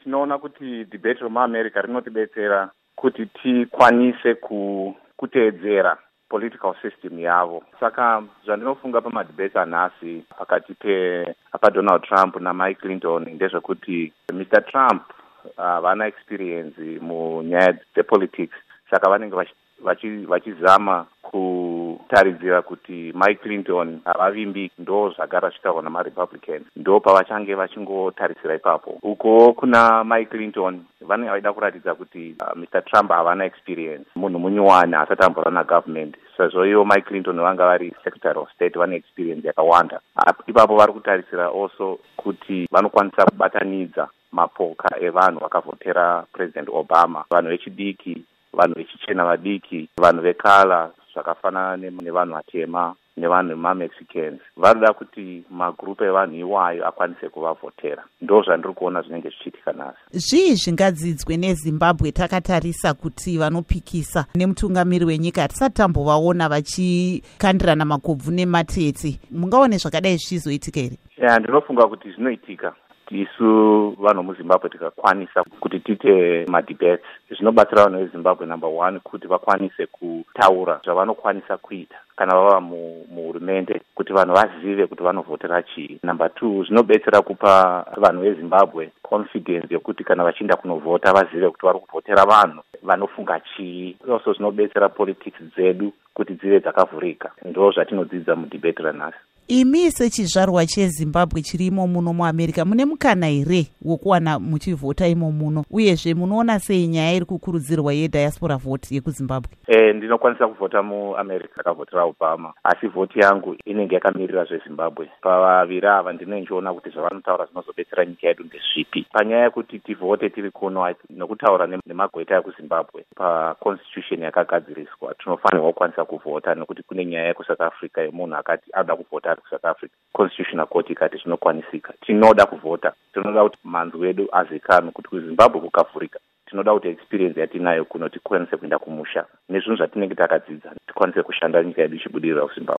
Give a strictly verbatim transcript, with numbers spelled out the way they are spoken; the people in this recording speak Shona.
tinoona kuti debate remuamerica rinotidetsera kuti tikwanise ku, kuteedzera political system yavo. Saka zvandinofunga pamadebate anhasi pakati paDonald Trump naMike Clinton ndezvekuti Mister Trump havana uh, experience munyaya dzepolitics, saka vanenge vachizama kutaridzira kuti Mike Clinton havavimbi, ndo zvagara zvitaurwa namaRepublicans, ndo pavachange vachingotarisira ipapo. Uko kuna Mike Clinton vanenge vaida kuratidza kuti uh, Mister Trump havana experience, munhu munyuwani asati ambora nagovernment. Sezvo ivo Mike Clinton vanga vari Secretary of State, vane experience yakawanda. Ipapo vari kutarisira also kuti vanokwanisa kubatanidza mapoka evanhu vakavhotera President Obama, vanhu vechidiki, vanhu vechichena vadiki, vanhu vekala zvakafanana nevanhu vatema nevanhu vema-Mexicans. Varida kuti magrupu evanhu iwayo akwanise kuvavhotera. Ndo zvandiri kuona zvinenge zvichiitika nhasi. Zvii zvingadzidzwe neZimbabwe takatarisa kuti vanopikisa nemutungamiri wenyika hatisati tambovaona vachikandirana makobvu nematete? Mungaone zvakadai zvichizoitika here? Ya, ndinofunga kuti zvinoitika. Isu vanhu muZimbabwe tikakwanisa kuti tiite madebates, zvinobatsira vanhu veZimbabwe number one kuti vakwanise kutaura zvavanokwanisa kuita kana vava muhurumende, kuti vanhu vazive kuti vanovhotera chii. Number two, zvinobetsera kupa vanhu veZimbabwe confidence yokuti kana vachienda kunovhota vazive kuti vari kuvhotera vanhu vanofunga chii. Also zvinobetsera politics dzedu kuti dzive dzakavhurika. Ndo zvatinodzidza mudebate ranhasi. Imi sechizvarwa cheZimbabwe chirimo muno muAmerica mune mukana here wokuwana muchivhota imo muno, uyezve munoona sei nyaya iri kukurudzirwa yediaspora vote yekuZimbabwe? Eh, ndinokwanisa kuvhota muAmerica, ndakavhotera Obama, asi vhoti yangu inenge yakamirira zveZimbabwe. Pavaviri ava ndinenge ndichiona kuti zvavanotaura zvinozobetsera nyika yedu ndezvipi. Panyaya yekuti tivhote tiri kuno nokutaura nemagweta ekuZimbabwe paconstitution yakagadziriswa, tinofanirwa kukwanisa kuvhota nekuti kune nyaya yekusouth Africa yemunhu akati ada kuvhota South Africa. Constitutional Court ikati zvinokwanisika. Tinoda kuvhota. Tinoda kuti manzi wedu azikanwe kuti kuZimbabwe kukavhurika. Tinoda kuti experience yatinayo kuno tikwanise kuenda kumusha. Nezvinhu zvatinenge takadzidza tikwanise kushanda nyika yedu ichibudirira kuZimbabwe.